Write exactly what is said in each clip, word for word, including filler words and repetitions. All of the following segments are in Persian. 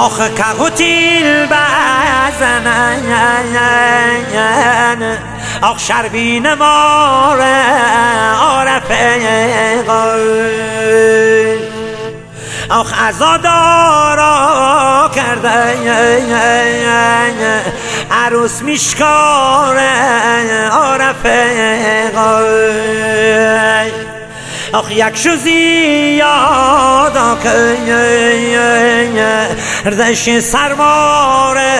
آخه کهوتیل بزنن آخ شربین ماره عارفه قل آخ عزادارا کرده عروس میشکاره عارفه قل آخ یک شو زیادا کردش سرماره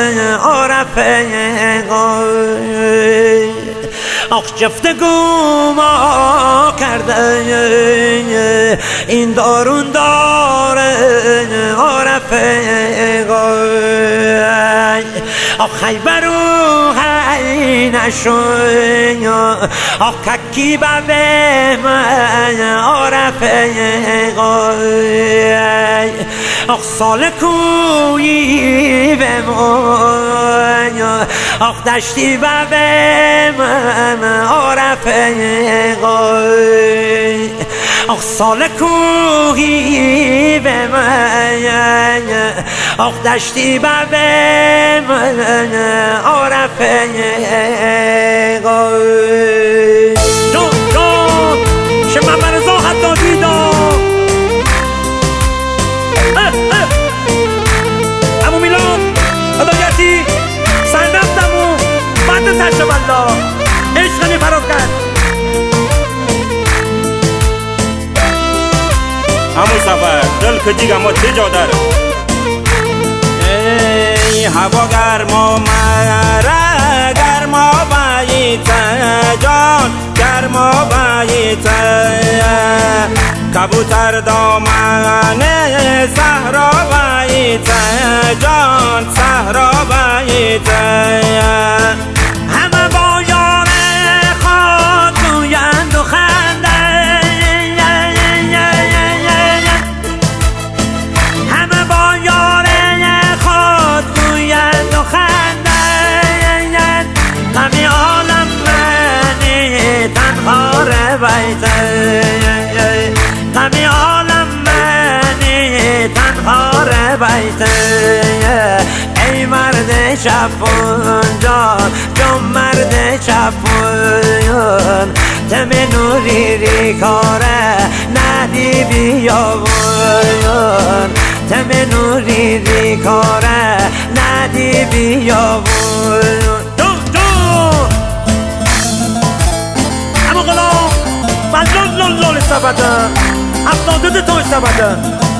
عارفه قل آخ جفتگو ما کرده این دارون داره عارفه قل آخ خیبر و هی نشو آخ ککی به من عارفه قل آخ سال کویی به من آخ دشتی به من عارفه قل آخ سال کوهی به من آخ دشتی به من عارفه قل جان جان شه محمد رضا حدادی دا امو میلان هدایتی سرنفتمو بند سرشم الله عشقی فراز کرد همون سفر دل کجی گما تجا در ای هوا گرما مرا گرما باییت جان گرما باییت کبوتر دامن صحرا باییت جان صحرا باییت همه با یار خود گویند و خنده همه با یار خود گویند و خنده غمی عالم منی تنها رویته غمی عالم منی تنها رویته ای مرد شفون جان جان مرد شفون تم نوری ری کاره ندی بیاون تم نوری ری کاره ندی بیاون دو دو اما غلام من لول لول لول استفاده افتاده ده تا استفاده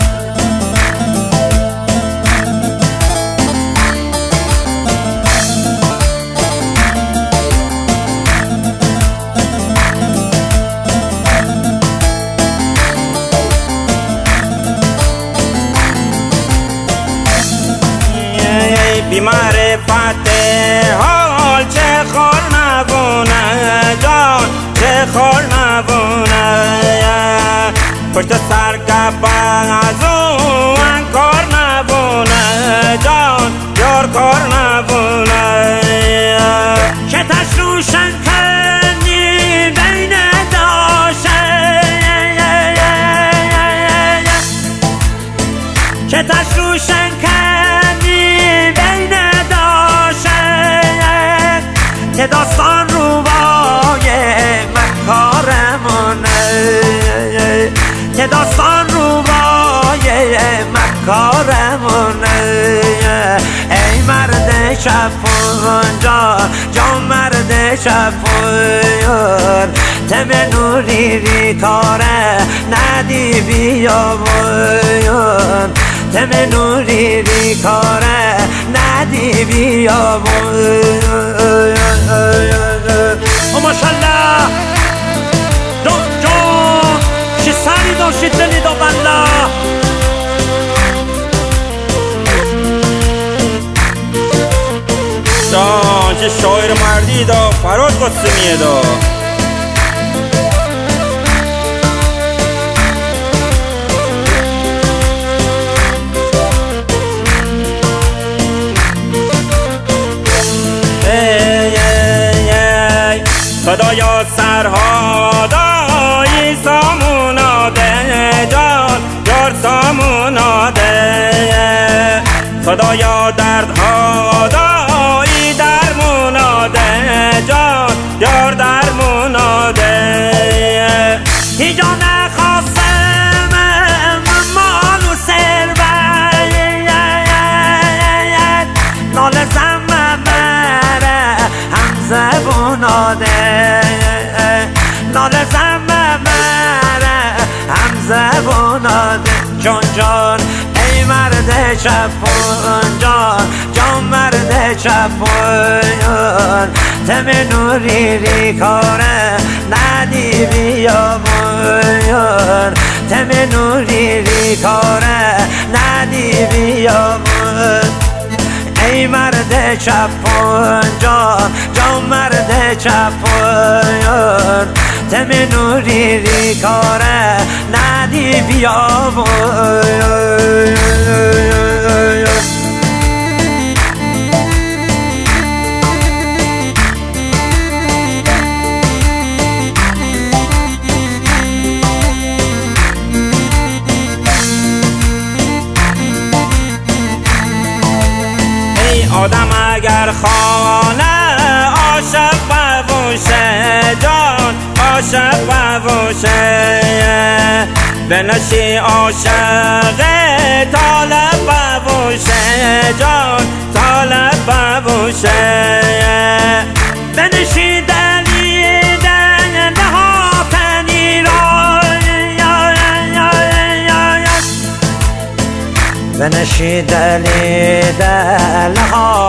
بیمار فته حال چه خور نبونه جان چه خور نبونه پشت سر گپ از اون کار نبونه جان یار کار نبونه شتش روشن کنی بین داشه شتش روشن کنی که داستان روبای مکارمونه که داستان روبای مکارمونه ای مرد شفون جان جان مرد شفون تم نوری ری کاره ندی بیامون تم نوری ری کاره ندی بیامون او ماشالله جان جان چه سری داشتی دلی دا بله جان چه شاعر مردی دا فراد قسمیه دا خدایا سرها دایی سامونا ده جان یار سامونا ده خدایا دردها دایی در مناده جان یار در مناده هیجا نخواستم مال و ثروت نال زمم مره هم زبوناده نال زمم مره هم زبوناده جان جان ای مرد چپون جان جان مرد چپون تم نوری ری کاره ندی بیامون تم نوری ری کاره ندی بیامون ای مرد چپون جان جان مرد چپون تم نوری ری کاره ندی بیامون آدم اگر خانه عاشق ببوشه جان عاشق ببوشه بنشی عاشق طالب ببوشه جان طالب ببوشه بنشی دلیدن ها پنیران بنشی دلیدن ها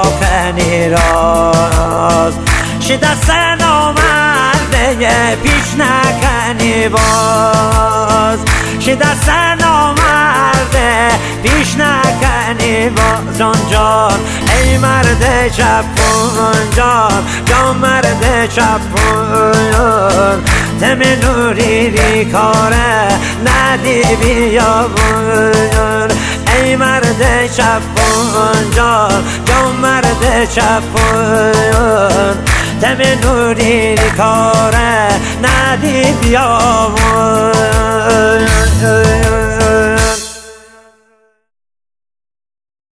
پنیراز شدست نامرده پیش نکنی باز شدست نامرده پیش نکنی باز جان جان ای مرد چپون جان جان مرد چپون تم نوری ری کاره ندی بیامون ای مرد چپون جان جان مرد چپون تم نوری ری کاره ندی بیامون